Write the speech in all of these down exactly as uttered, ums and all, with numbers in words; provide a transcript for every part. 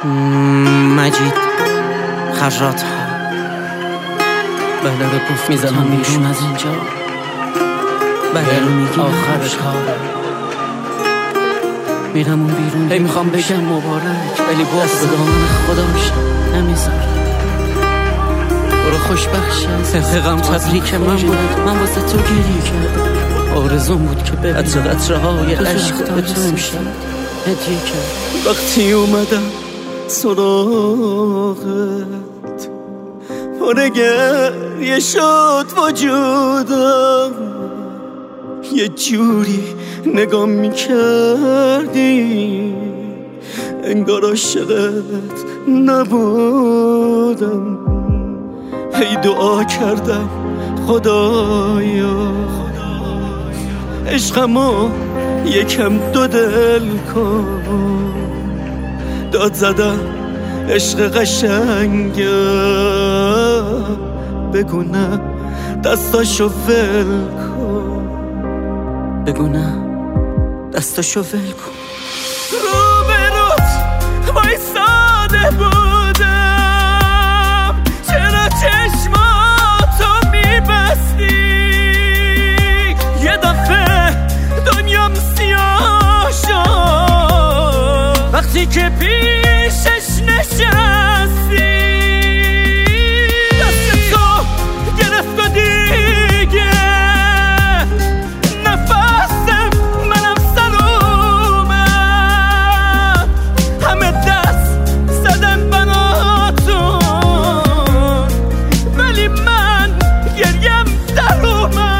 مجید خرات ها بله رو گفت میزنم بیرون از اینجا. بله رو میگیم آخر کار میرم اون بیرون. هی میخوام بگم مبارک ولی باز به دامن خداش نمیذاره. برو خوشبخشم تفقم تبریک من بود. من واسه تو گریه کردم. آرزون بود که ببینم قطره قطره های عشق به تو میشم هدیه کرد. وقتی اومدم سراغت پر گریه شد وجودم. یه جوری نگاه میکردی انگار عاشقت نبودم. هی دعا کردم خدایا عشقمو یکم دو دل کن. داد زدم عشق قشنگه بگو نه دستاشو ول کن. بگو نه دستاشو ول کن. رو به روت وایساده بودم چرا چشماتو میبستی. یه دفعه دنیام سیاه شد وقتی که پیشش نشستی. دست تو گرفت و دیگه نفسم منم سلومم. همه دست زدن بناتون ولی من گریم در اومد.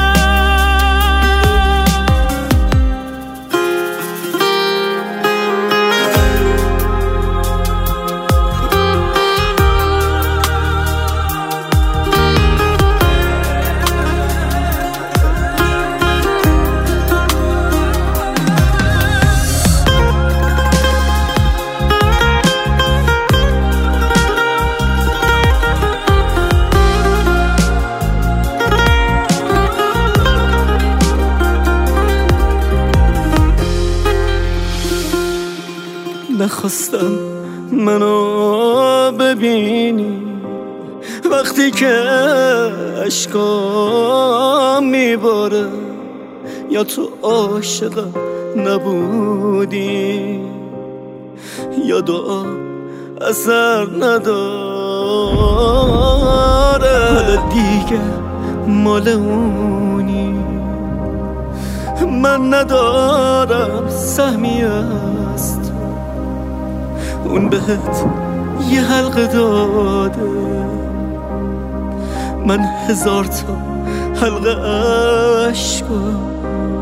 نخواستم منو ببینی وقتی که اشکام میباره. یا تو عاشقم نبودی یا دعا اثر نداره. حالا دیگه مال اونی من ندارم سهمی است. اون بهت یه حلقه داده من هزار تا حلقه عشقم